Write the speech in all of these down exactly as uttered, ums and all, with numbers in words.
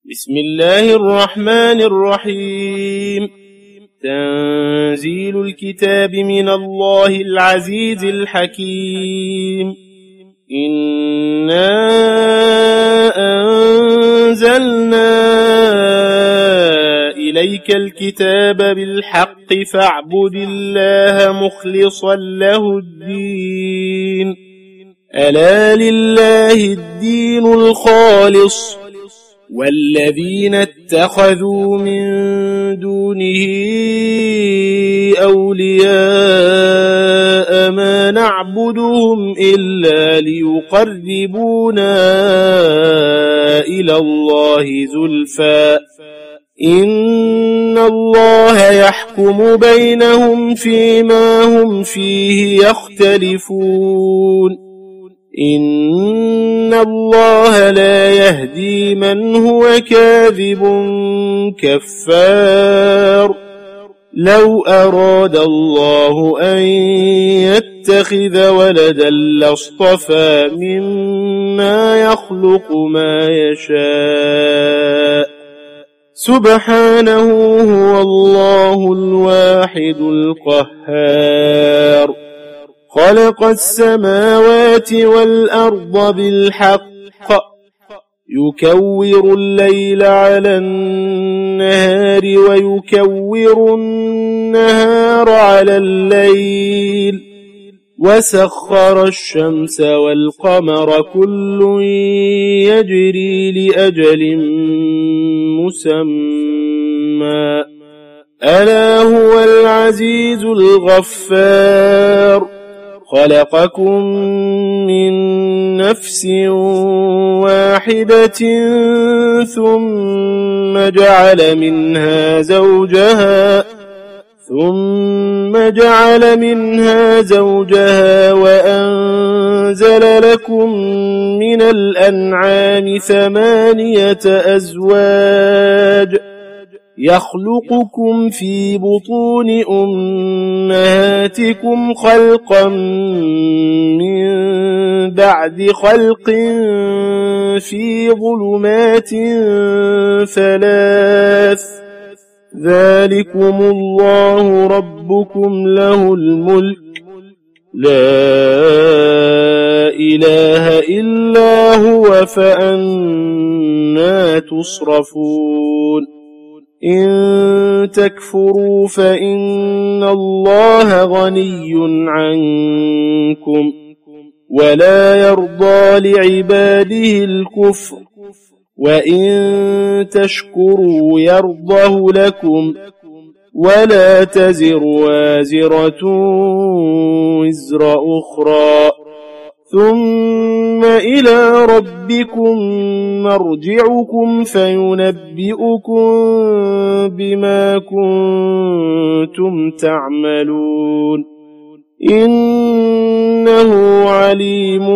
بسم الله الرحمن الرحيم. تنزيل الكتاب من الله العزيز الحكيم. إنا أنزلنا إليك الكتاب بالحق فاعبد الله مخلصا له الدين. ألا لله الدين الخالص والذين اتخذوا من دونه أولياء ما نعبدهم إلا ليقربونا إلى الله زلفى إن الله يحكم بينهم فيما هم فيه يختلفون. إن الله لا يهدي من هو كاذب كفار. لو أراد الله أن يتخذ ولدا لاصطفى مما يخلق ما يشاء سبحانه هو الله الواحد القهار. خلق السماوات والأرض بالحق يكور الليل على النهار ويكور النهار على الليل وسخر الشمس والقمر كل يجري لأجل مسمى ألا هو العزيز الغفار. خلقكم من نفس واحدة ثم جعل منها زوجها ثم جعل منها زوجها وأنزل لكم من الأنعام ثمانية أزواج يخلقكم في بطون أمهاتكم خلقا من بعد خلق في ظلمات ثلاث ذلكم الله ربكم له الملك لا إله إلا هو فأنى تصرفون. إن تكفروا فإن الله غني عنكم ولا يرضى لعباده الكفر وإن تشكروا يرضه لكم ولا تزر وازرة وزر أخرى ثم إلى ربكم مرجعكم فينبئكم بما كنتم تعملون إنه عليم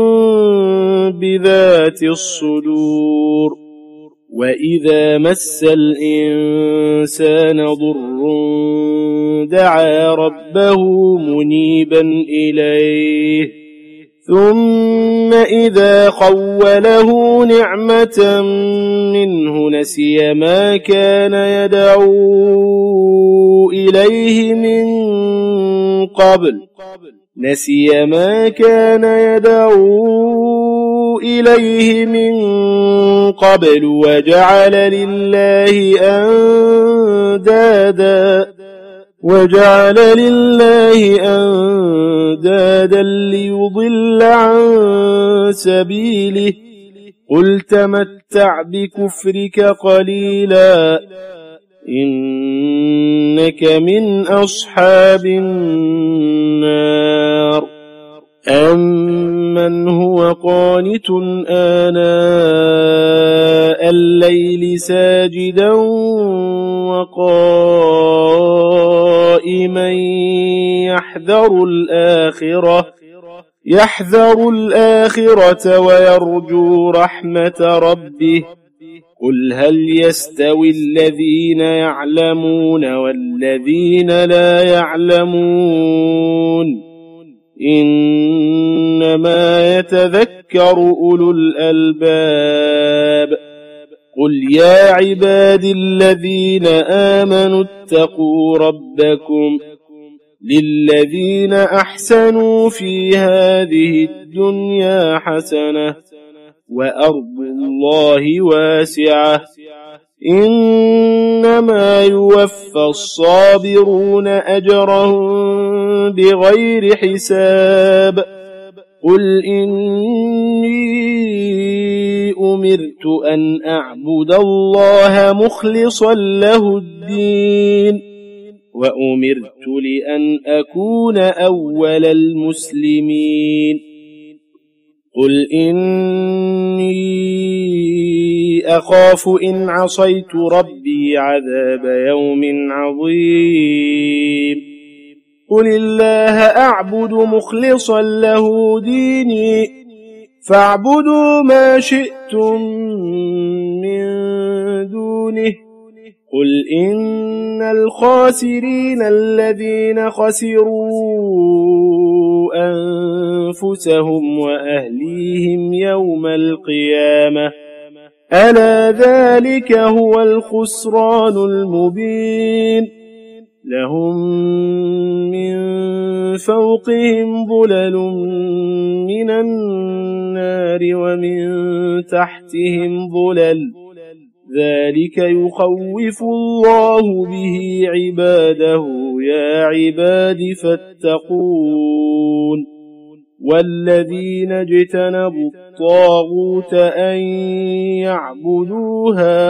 بذات الصدور. وإذا مس الإنسان ضر دعا ربه منيبا إليه ثم إذا خوله نعمة منه نسي ما كان يدعو إليه من قبل نسي ما كان يدعو إليه من قبل وجعل لله أندادا وجعل لله أندادا ليضل عن سبيله قل تمتع بكفرك قليلا إنك من أصحاب النار. أمن هو قانت آناء الليل ساجدا وقائما يحذر الآخرة يحذر الآخرة ويرجو رحمة ربه قل هل يستوي الذين يعلمون والذين لا يعلمون إنما يتذكر أولو الألباب قل يا عبادي الذين آمنوا اتقوا ربكم للذين أحسنوا في هذه الدنيا حسنة وأرض الله واسعة إنما يوفى الصابرون أجرهم بغير حساب قل إني أمرت أن أعبد الله مخلصا له الدين وأمرت لأن أكون أول المسلمين قل إني أخاف إن عصيت ربي عذاب يوم عظيم قل الله أعبد مخلصا له ديني فاعبدوا ما شئتم من دونه قل إن الخاسرين الذين خسروا أنفسهم وأهليهم يوم القيامة ألا ذلك هو الخسران المبين لهم من فوقهم ظلل من النار ومن تحتهم ظلل ذلك يخوف الله به عباده يا عباد فاتقون والذين اجتنبوا الطاغوت أن يعبدوها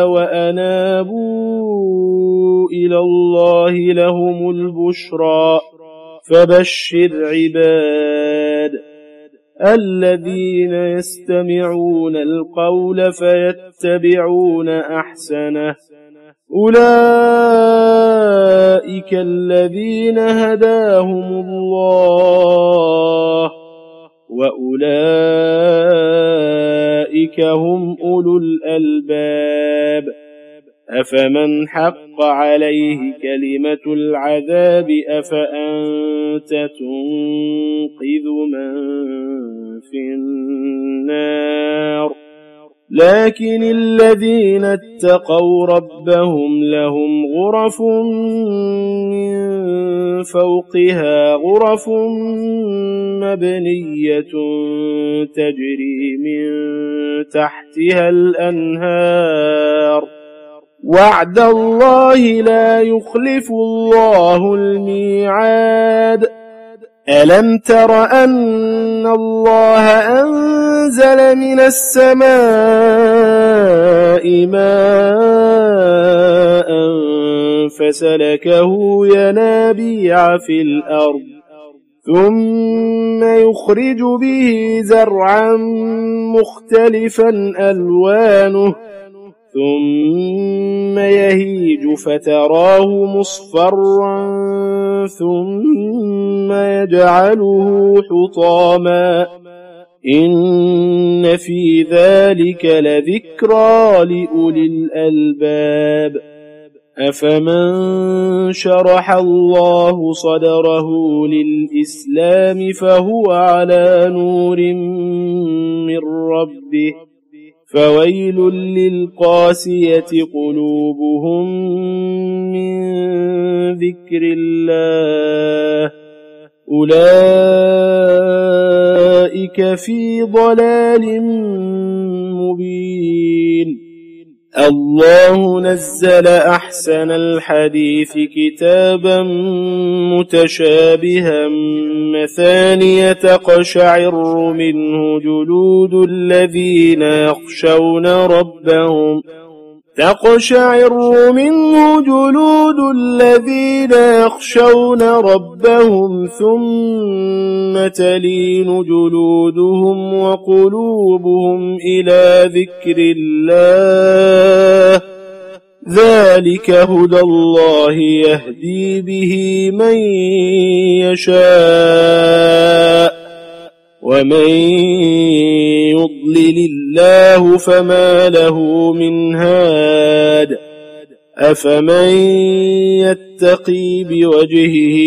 وأنابوا إلى الله لهم البشرى فبشر عباد الذين يستمعون القول فيتبعون أحسنه أولئك الذين هداهم الله وأولئك هم أولو الألباب أفمن حق عليه كلمة العذاب أفأنت تنقذ من في النار لكن الذين اتقوا ربهم لهم غرف من فوقها غرف مبنية تجري من تحتها الأنهار وعد الله لا يخلف الله الميعاد ألم تر أن الله أنزل من السماء ماء فسلكه ينابيع في الأرض ثم يخرج به زرعا مختلفا ألوانه ثم يهيج فتراه مصفرا ثم يجعله حطاما إن في ذلك لذكرى لأولي الألباب أفمن شرح الله صدره للإسلام فهو على نور من ربه فويل للقاسية قلوبهم من ذكر الله أولئك في ضلال مبين الله نزل أحسن الحديث كتابا متشابها مثانية تقشعر منه جلود الذين يخشون ربهم تقشعر منه جلود الذين يخشون ربهم ثم تلين جلودهم وقلوبهم إلى ذكر الله ذلك هدى الله يهدي به من يشاء ومن يضلل الله فما له من هاد أفمن يتقي بوجهه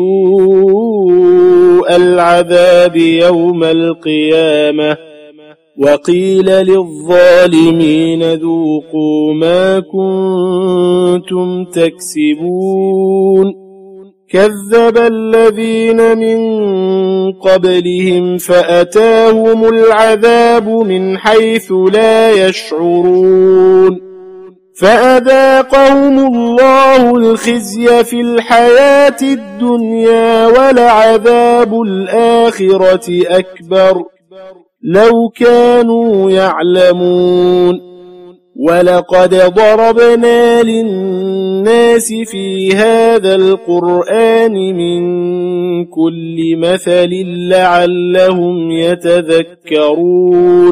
سوء العذاب يوم القيامة وقيل للظالمين ذوقوا ما كنتم تكسبون كذب الذين من قبلهم فأتاهم العذاب من حيث لا يشعرون فأذاقهم الله الخزي في الحياة الدنيا ولعذاب الآخرة أكبر لو كانوا يعلمون ولقد ضربنا للناس في هذا القرآن من كل مثل لعلهم يتذكرون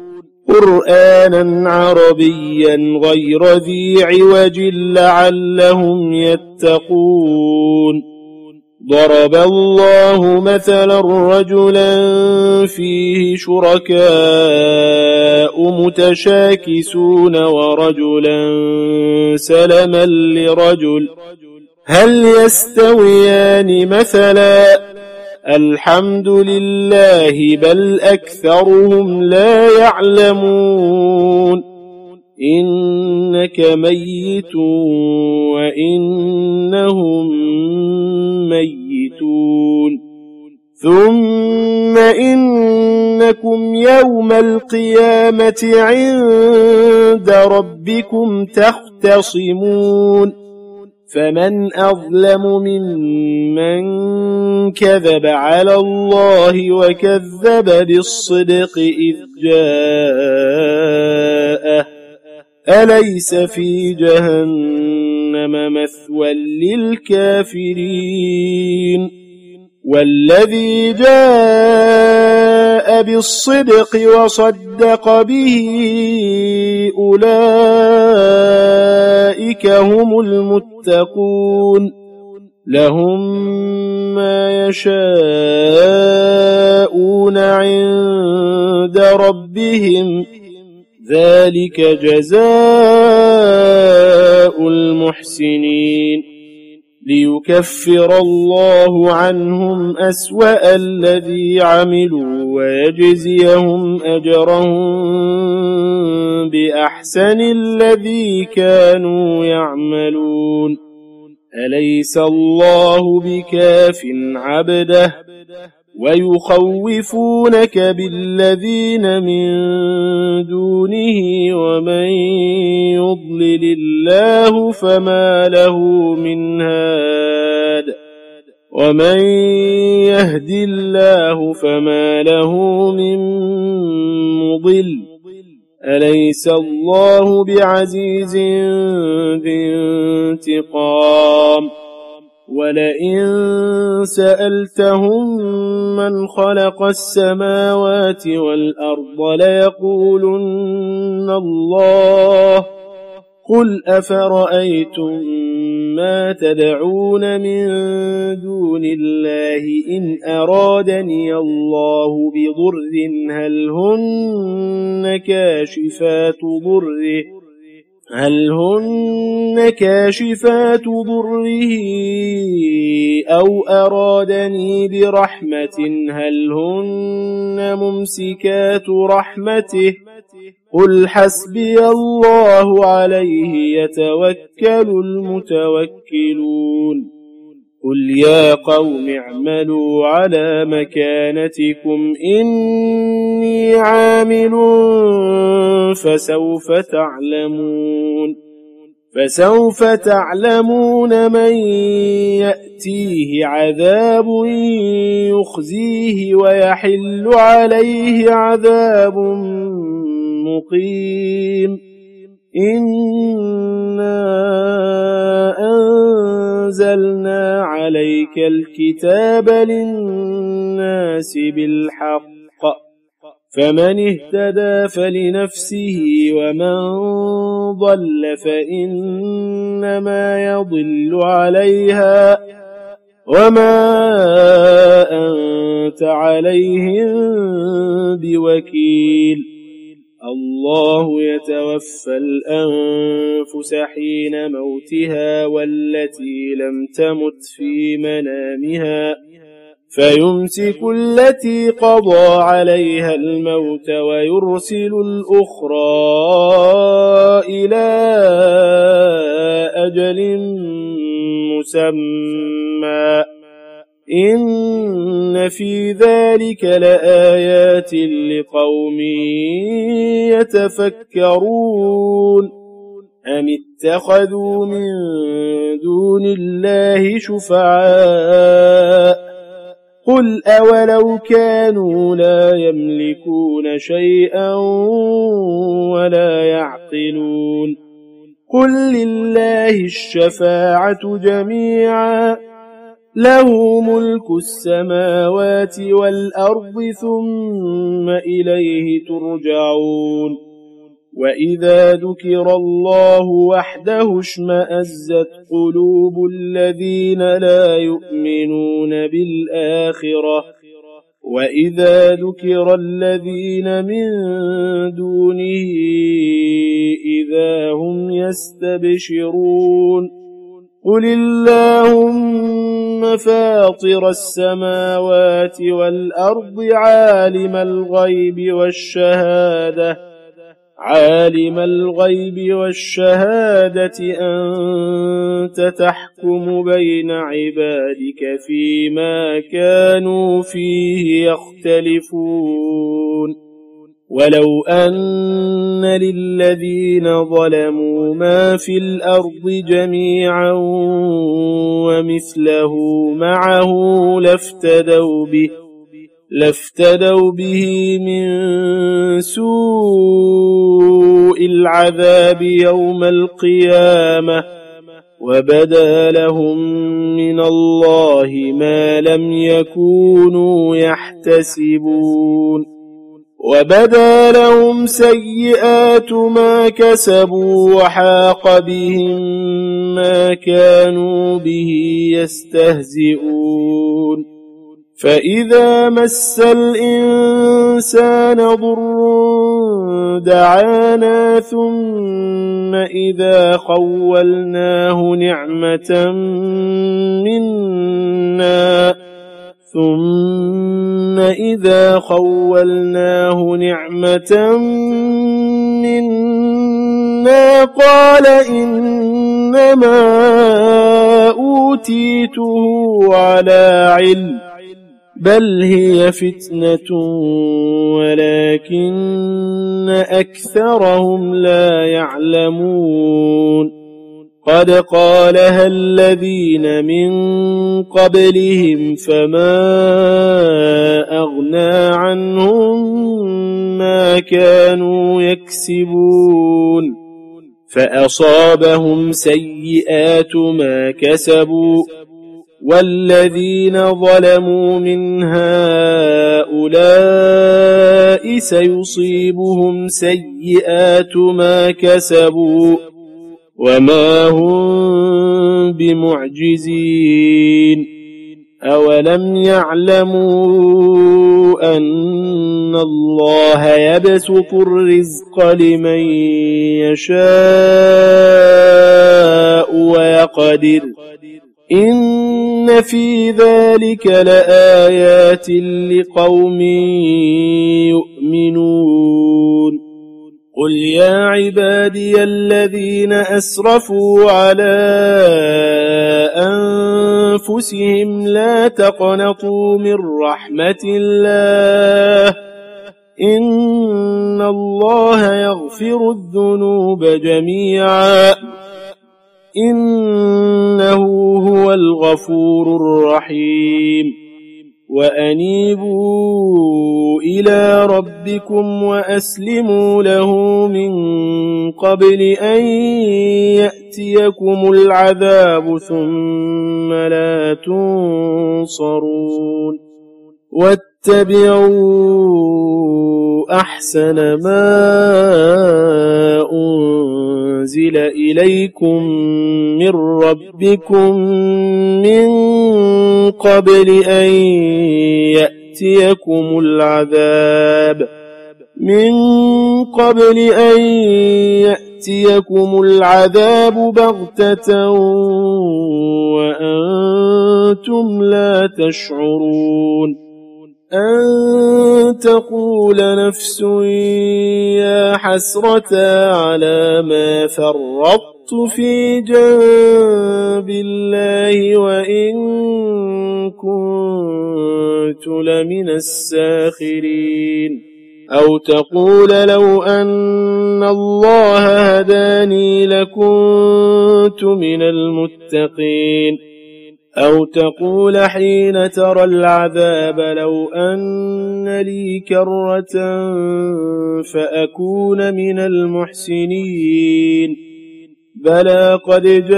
قرآنا عربيا غير ذي عوج لعلهم يتقون ضرب الله مثلا رجلا فيه شركاء متشاكسون ورجلا سلما لرجل هل يستويان مثلا الحمد لله بل أكثرهم لا يعلمون إنك ميت وإنهم ميتون ثم إنكم يوم القيامة عند ربكم تختصمون فمن أظلم ممن كذب على الله وكذب بالصدق إذ جاءه أليس في جهنم مثوى للكافرين والذي جاء بالصدق وصدق به أولئك هم المتقون لهم ما يشاءون عند ربهم ذلك جزاء المحسنين ليكفر الله عنهم أسوأ الذي عملوا ويجزيهم أجرهم بأحسن الذي كانوا يعملون أليس الله بكاف عبده ويخوفونك بالذين من دونه ومن يضلل الله فما له من هاد ومن يهد الله فما له من مضل أليس الله بعزيز ذي انتقام ولئن سألتهم من خلق السماوات والأرض ليقولن الله قل أفرأيتم ما تدعون من دون الله إن أرادني الله بضر هل هن كاشفات ضره هل هن كاشفات ضره أو أرادني برحمة هل هن ممسكات رحمته قل حسبي الله عليه يتوكل المتوكلون قل يا قوم اعملوا على مكانتكم إني عامل فسوف تعلمون فسوف تعلمون من يأتيه عذاب يخزيه ويحل عليه عذاب مقيم إنا أنزلنا عليك الكتاب للناس بالحق فمن اهتدى فلنفسه ومن ضل فإنما يضل عليها وما أنت عليهم بوكيل الله يتوفى الأنفس حين موتها والتي لم تمت في منامها فيمسك التي قضى عليها الموت ويرسل الأخرى إلى أجل مسمى إن في ذلك لآيات لقوم يتفكرون أم اتخذوا من دون الله شفعاء قل أولو كانوا لا يملكون شيئا ولا يعقلون قل لله الشفاعة جميعا له ملك السماوات والأرض ثم إليه ترجعون وإذا ذكر الله وحده اشمأزت قلوب الذين لا يؤمنون بالآخرة وإذا ذكر الذين من دونه إذا هم يستبشرون قل اللهم فاطر السماوات والأرض عالم الغيب والشهادة عالم الغيب والشهادة أنت تحكم بين عبادك فيما كانوا فيه يختلفون ولو أن للذين ظلموا ما في الأرض جميعا ومثله معه لافتدوا به لافتدوا به من سوء العذاب يوم القيامة وبدا لهم من الله ما لم يكونوا يحتسبون وبدا لهم سيئات ما كسبوا وحاق بهم ما كانوا به يستهزئون فإذا مس الإنسان ضر دعانا ثم إذا خولناه نعمة منا ثم إذا خولناه نعمة منا قال إنما أوتيته على علم بل هي فتنة ولكن أكثرهم لا يعلمون قد قالها الذين من قبلهم فما أغنى عنهم ما كانوا يكسبون فأصابهم سيئات ما كسبوا والذين ظلموا من هؤلاء سيصيبهم سيئات ما كسبوا وما هم بمعجزين أولم يعلموا أن الله يبسط الرزق لمن يشاء ويقدر إن في ذلك لآيات لقوم يؤمنون قل يا عبادي الذين أسرفوا على أنفسهم لا تقنطوا من رحمة الله إن الله يغفر الذنوب جميعا إنه هو الغفور الرحيم وأنيبوا إلى ربكم وأسلموا له من قبل أن يأتيكم العذاب ثم لا تنصرون واتبعوا أحسن ما أنزل إليكم من ربكم من قبل أن يأتيكم العذاب من قبل أن يأتيكم العذاب بغتة وأنتم لا تشعرون أن تقول نفس يا حسرة على ما فرطت في جنب الله وإن كنت لمن الساخرين أو تقول لو أن الله هداني لكنت من المتقين أو تقول حين ترى العذاب لو أن لي كرة فأكون من المحسنين بلى قد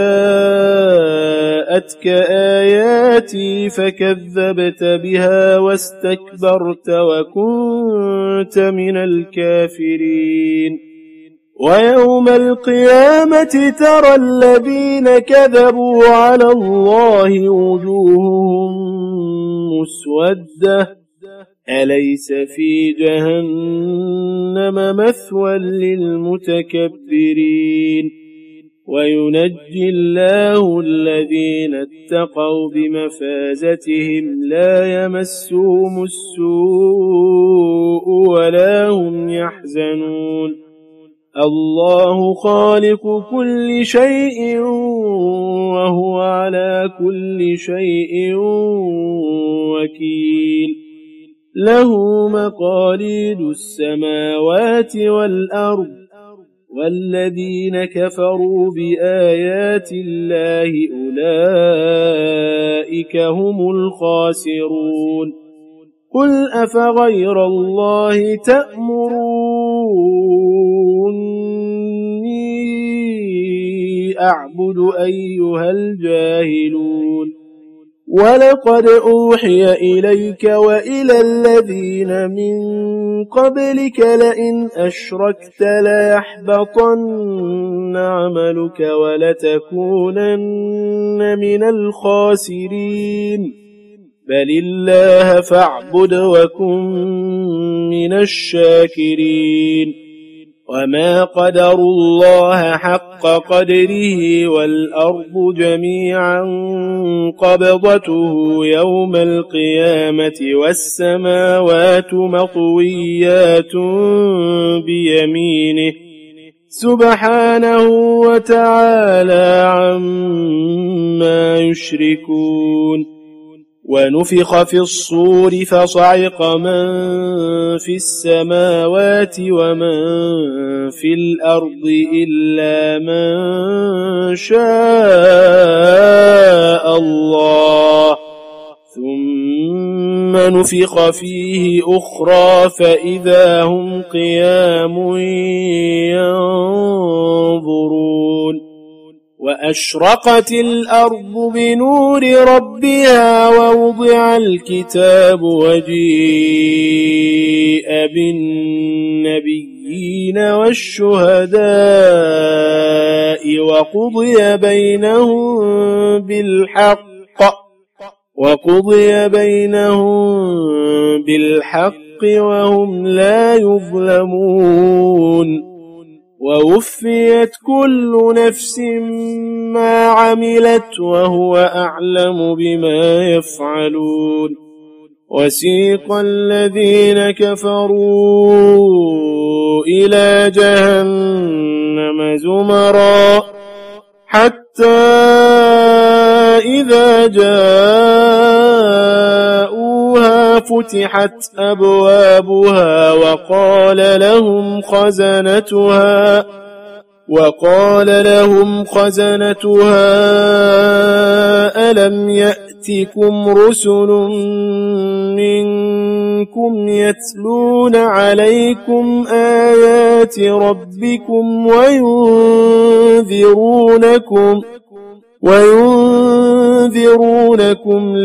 جاءتك آياتي فكذبت بها واستكبرت وكنت من الكافرين ويوم القيامة ترى الذين كذبوا على الله وجوههم مسودة أليس في جهنم مثوى للمتكبرين وينجي الله الذين اتقوا بمفازتهم لا يمسهم السوء ولا هم يحزنون الله خالق كل شيء وهو على كل شيء وكيل له مقاليد السماوات والأرض والذين كفروا بآيات الله أولئك هم الخاسرون قل أفغير الله تأمروني أعبد أيها الجاهلون ولقد أوحي إليك وإلى الذين من قبلك لئن أشركت ليحبطن عملك ولتكونن من الخاسرين بل الله فاعبد وكن من الشاكرين وما قدروا الله حق قدره والأرض جميعا قبضته يوم القيامة والسماوات مطويات بيمينه سبحانه وتعالى عما يشركون ونفخ في الصور فصعق من في السماوات ومن في الأرض إلا من شاء الله ثم نفخ فيه أخرى فإذا هم قيام ينظرون وأشرقت الأرض بنور ربها ووضع الكتاب وجيء بالنبيين والشهداء وقضي بينهم بالحق وقضي بينهم بالحق وهم لا يظلمون ووفيت كل نفس ما عملت وهو أعلم بما يفعلون وسيق الذين كفروا إلى جهنم زمرا حتى إذا جاءوها فتحت أبوابها وقال لهم خزنتها وقال لهم خزنتها ألم يأتكم رسل منكم يتلون عليكم آيات ربكم وينذرونكم وينذرونكم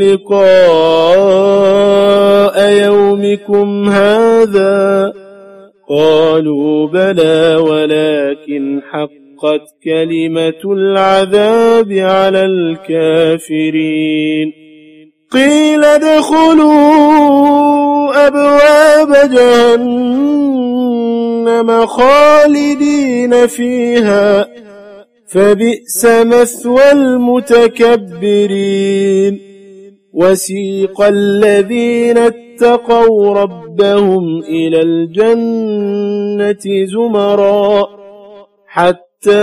لقاء يومكم هذا قالوا بلى ولكن حقت كلمة العذاب على الكافرين قيل ادخلوا أبواب جهنم جهنم خالدين فيها فبئس مثوى المتكبرين وسيق الذين اتقوا ربهم إلى الجنة زمرا حتى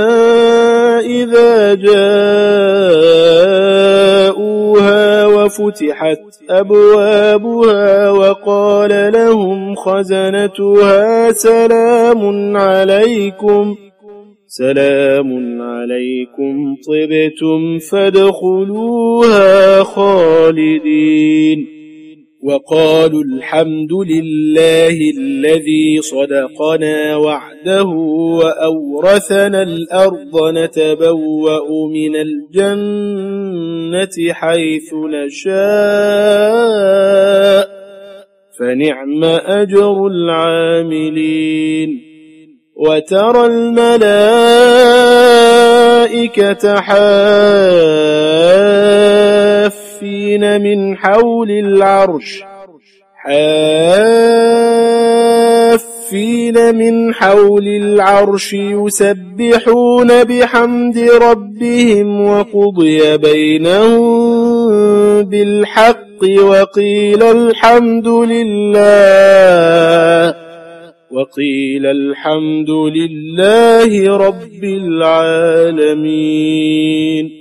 إذا جاءوها وفتحت أبوابها وقال لهم خزنتها سلام عليكم سلام عليكم طبتم فادخلوها خالدين وقالوا الحمد لله الذي صدقنا وعده وأورثنا الأرض نتبوأ من الجنة حيث نشاء فنعم أجر العاملين وترى الملائكة حافين من حول العرش حافين من حول العرش يسبحون بحمد ربهم وقضي بينهم بالحق وقيل الحمد لله وقيل الحمد لله رب العالمين